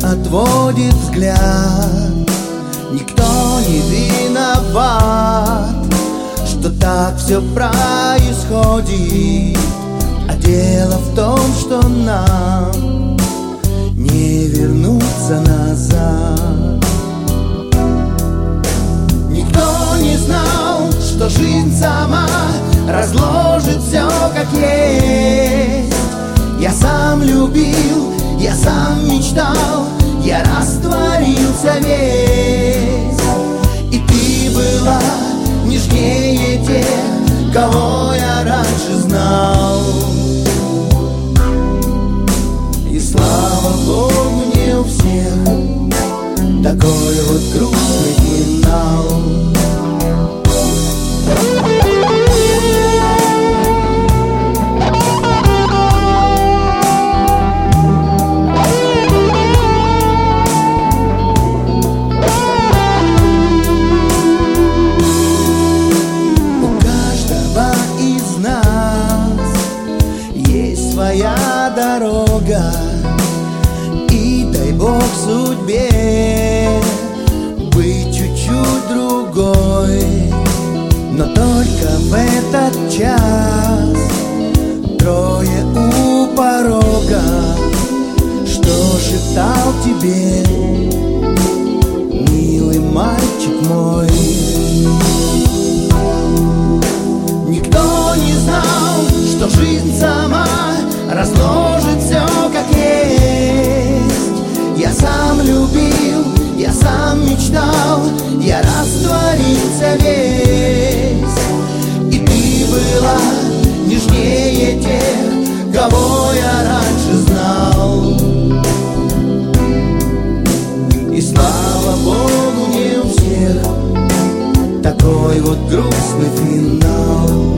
отводит взгляд. Никто не виноват, что так все происходит. А дело в том, что нам не вернуться назад. Никто не знал, что жизнь сама разложит все как есть. Я сам любил, я сам мечтал, я растворился весь. И ты была нежнее тех, кого я раньше знал. И слава Богу, не у всех такой вот грустный финал. Своя дорога, и дай Бог судьбе быть чуть-чуть другой. Но только в этот час трое у порога. Что шептал тебе милый мальчик мой? Никто не знал, что жизнь сама разложит все как есть. Я сам любил, я сам мечтал, я растворился весь. И ты была нежнее тех, кого я раньше знал. И слава Богу, не у всех такой вот грустный финал.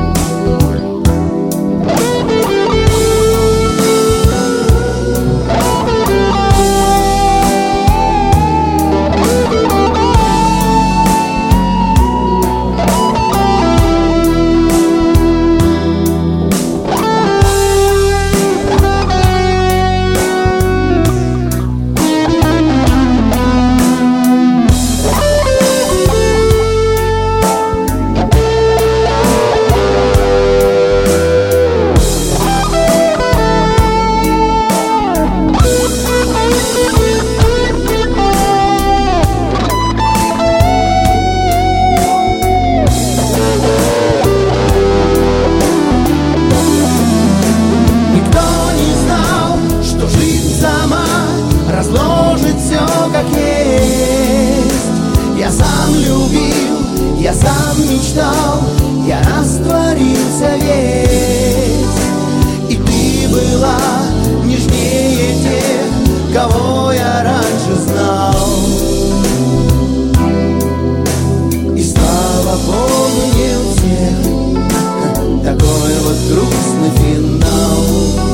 Разложить все как есть. Я сам любил, я сам мечтал, я растворился весь. И ты была нежнее тех, кого я раньше знал. И слава Богу, не у всех такой вот грустный финал.